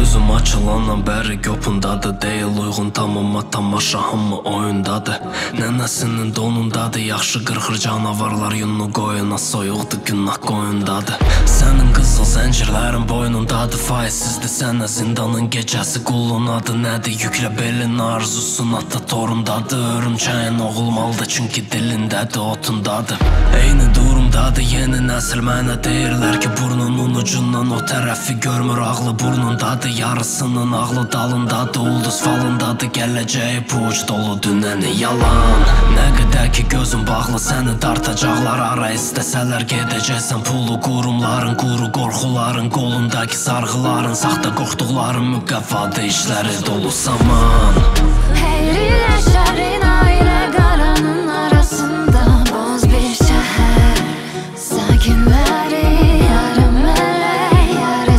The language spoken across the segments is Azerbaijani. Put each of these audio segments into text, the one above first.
Gözüm açılandan bəri göpündadır. Deyil uyğun tamama tamaşa hamı oyundadır. Nənəsinin donundadır. Yaxşı qırxır canavarlar yununu qoyuna. Soyuqdur günah qoyundadır. Sənin qızıl zəncirlərin boynundadır. Faizsizdir sənə zindanın gecəsi qulunadır. Nədir yüklə belin arzusun ata torundadır. Örümçəyin oğulmalıdır çünki dilindədir, otundadır. Eyni durumdadır yeni nəsil mənə deyirlər ki burnunun ucundan o tərəfi görmür ağlı burnundadır. Yarısının ağlı dalındadır, ulduz falındadır. Gələcəyi puc dolu dünəni yalan. Nə qədər ki gözün bağlı səni dartacaqlar ara. İstəsələr gedəcəksən pulu qurumların, quru qorxuların, qolundakı sarğıların, saxta qorxduqların müqəvvadı işləri dolu saman. Heyrilə şərin ailə qaranın arasında boz bir şəhər. Sakinləri yarı mələk, yarı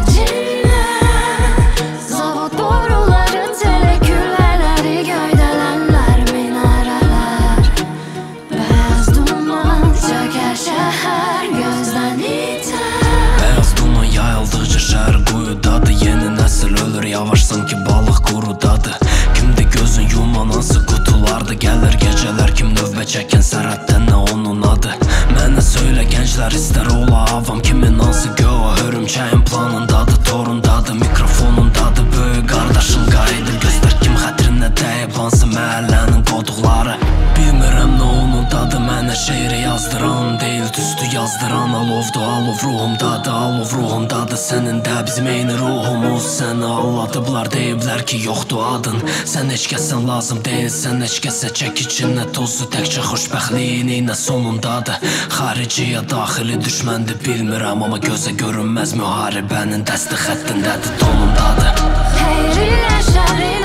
cinnət. Zavod boruları, teleküllələri, göydələnlər, minarələr. Bəyaz duman çökər şəhər gözdən itər. Bəyaz duman yayıldıqca şəhər quyudadır. Yeni nəsil ölür yavaş sanki balıq qurudadır. Kimdir gözün yuman hansı qutulardır. Gəlir gecələr kim növbə çəkən sərhəddən nə onun adı. Mənə söylə gənclər istər ola avam. Kimin hansı göğü hörümçəyin planındadır, torundadır, mikrofonundadır. Böyük qardaşın qayıdır göstər kim xətrinə dəyib hansı məhəllənin qoduqları. Bilmirəm nə onundadır mənə şeiri yazdıran. Deyil düzdü yazdıran alovdur alov ruhumdadır, alov ruhumdadır. Sənin də bizim eyni ruhumuz. Səni alladıblar deyiblər ki yoxdur adın. Sən heç kəsən lazım deyilsən, heç kəsə çək içinə tozu. Təkcə xoşbəxtliyin iynə sonundadır. Xarici ya daxili düşməndir bilmirəm, amma gözə görünməz müharibənin dəsti xəttindədir, tonundadır. Heyrilə şərin